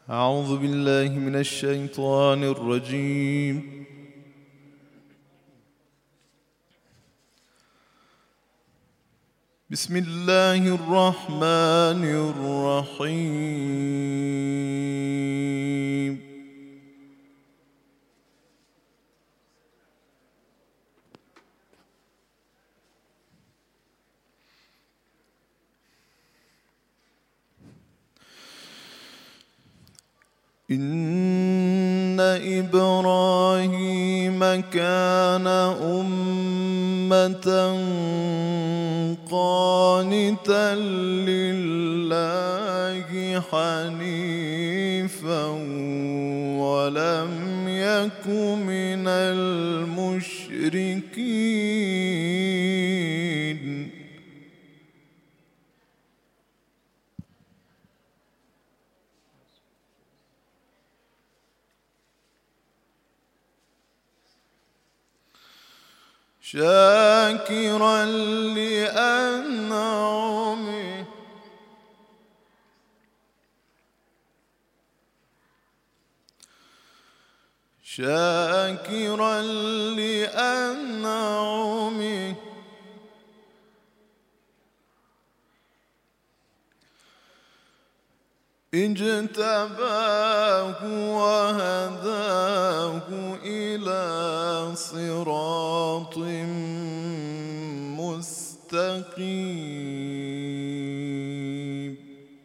أعوذ بالله من الشيطان الرجيم. بسم الله الرحمن الرحيم. إن إبراهيم كان أمة قانتا لله حنيفا ولم يك من المشركين. شاكرا لأنعمه اجتباه وهداه إلى صراط مستقيم.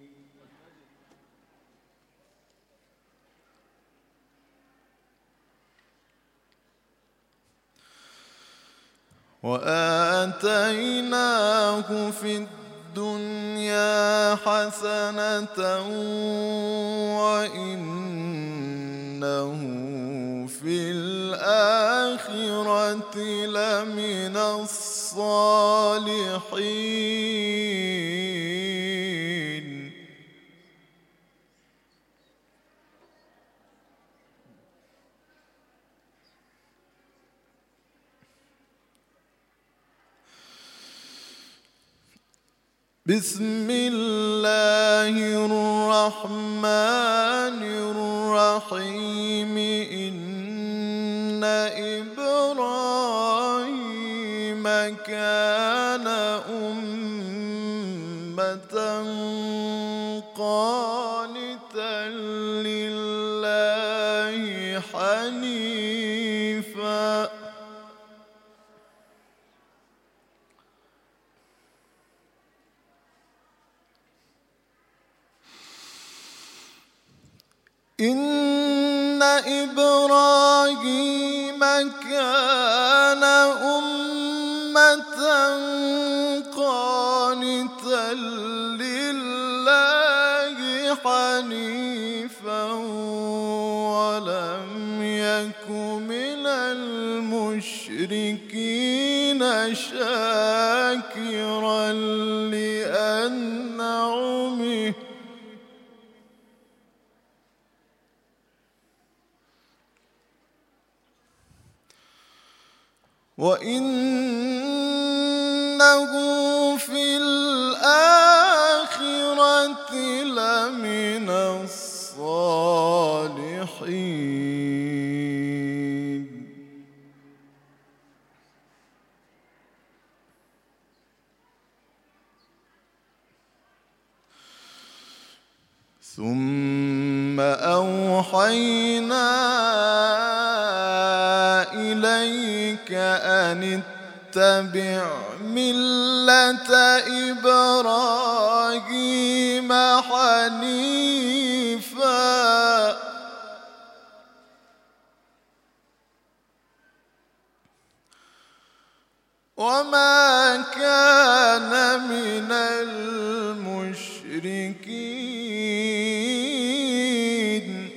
وآتيناه في الدنيا حسنة وإنه في الآخرة لمن الصالحين. بسم الله الرحمن الرحيم. إن إبراهيم كان أمة قانتا لله حنيفا إن إبراهيم كان أمة قانتا لله حنيفا ولم يك من المشركين شاكرا لأنعمه وإنه في الآخرة لمن الصالحين. ثم أوحينا إليك أن اتبع ملة إبراهيم حنيفا وما كان من المشركين.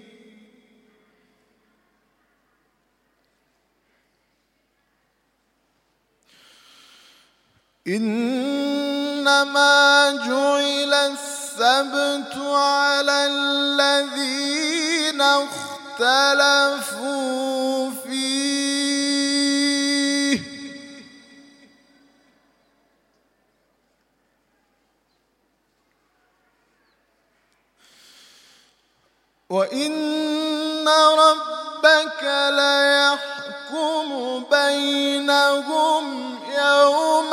إنما جعل السبت على الذين اختلفوا فيه وإن ربك ليحكم بينهم يوم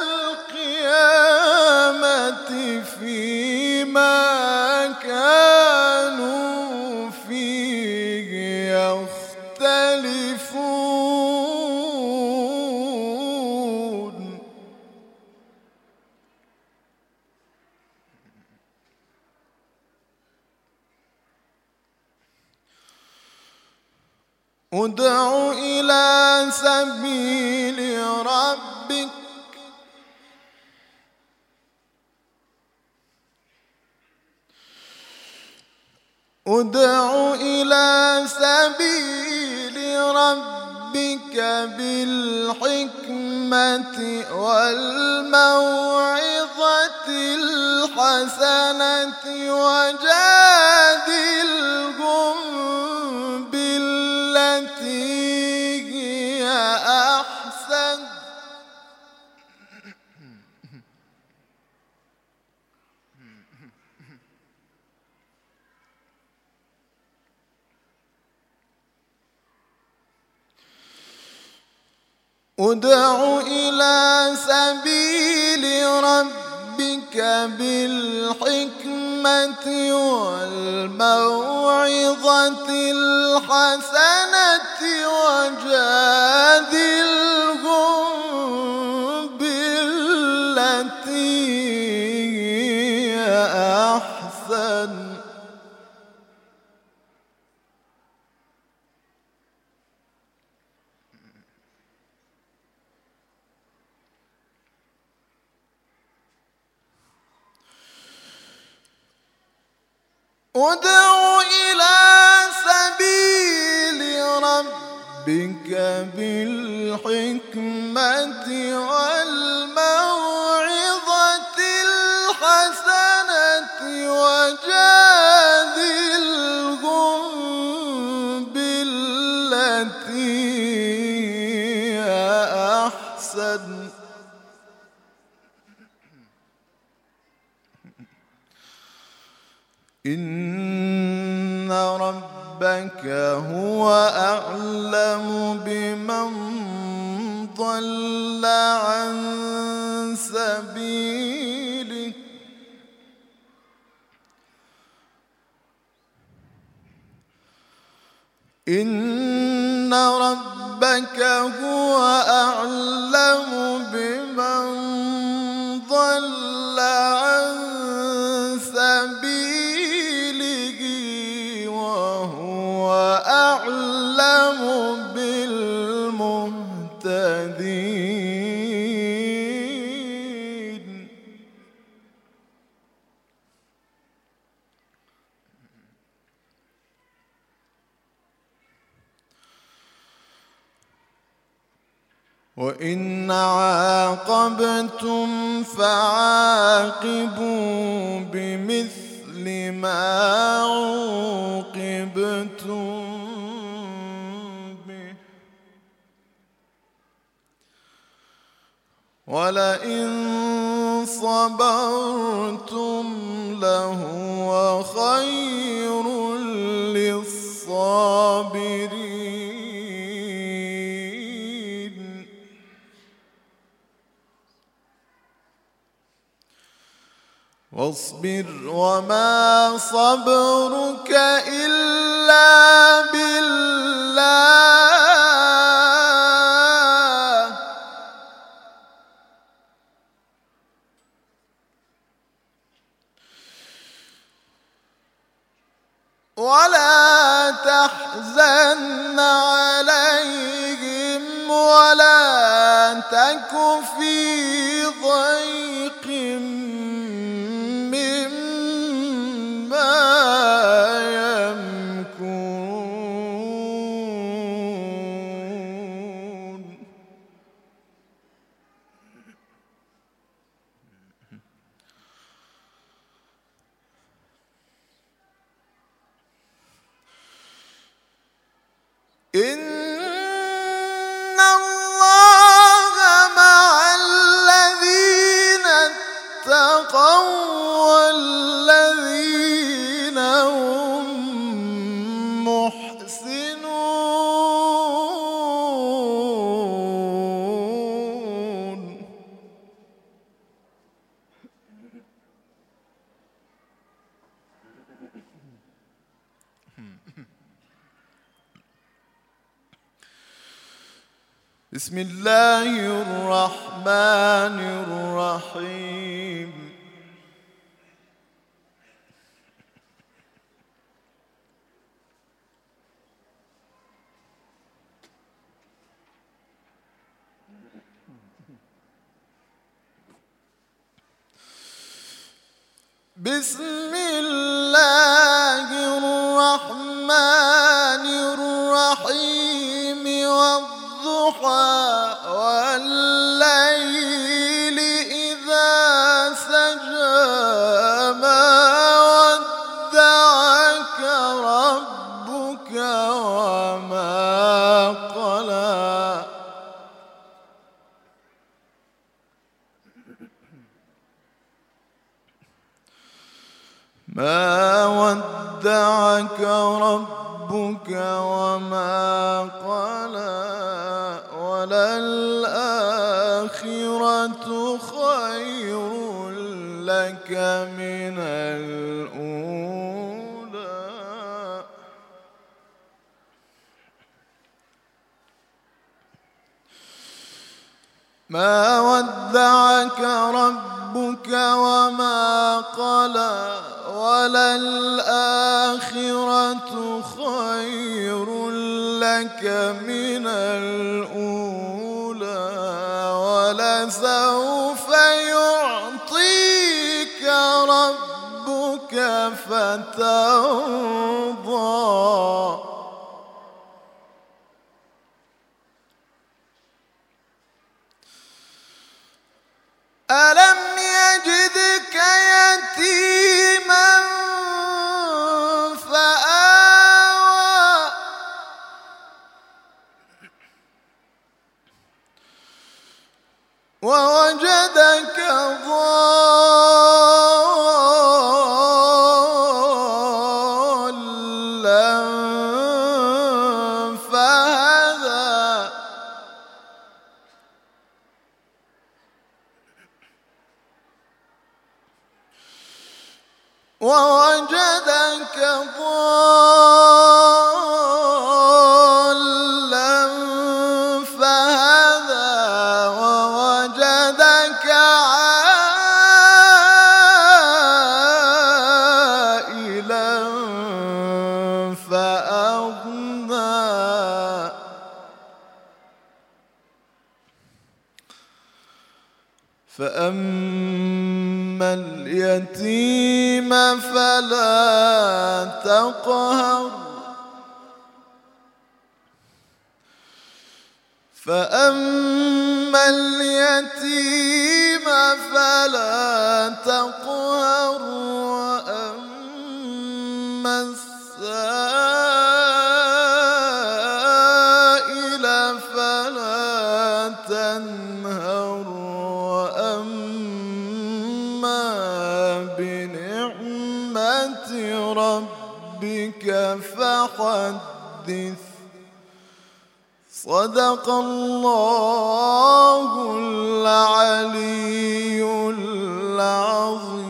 القيامة فيما كانوا فيه يختلفون ادع إلى سبيل ربك بالحكمة والموعظة الحسنة وجادلهم بالتي هي أحسن ادع إلى سبيل ربك بالحكمة والموعظة الحسنة وجادلهم بالتي هي أحسن ادع إلى سبيل ربك بالحكمة والموعظة الحسنة وجادلهم بالتي هي أحسن إن ربك هو أعلم بمن ضل عن سبيله إن ربك هو أعلم بمن ضل عن سبيله وهو أعلم بالمهتدين وإن عاقبتم فعاقبوا بمثل ما عوقبتم به ولئن صبرتم لهو خير للصابرين واصبر وما صبرك إلا بالله ولا تحزن عليهم ولا تك في ضيق إن الله مع الذين بسم الله الرحمن الرحيم بسم الله الرحمن الرحيم والضحى والليل إذا سجى ما ودعك ربك وما قلى ما ودعك ربك وما قلى وللآخرة خير لك من الأولى ما ودعك ربك وما قلى وللآخرة خير لك من الأولى ولسوف يعطيك ربك فترضى ألم يجدك يتيما فآوى ووجدك ضالا فهدى ووجدك ضالا فهدى ووجدك عائلا فأغنى فأما اليتيم فلا تقهر فأما اليتيم فلا تقهر وأما السائل فلا تنهر وأما بنعمة ربك فحدث صدق الله العلي العظيم.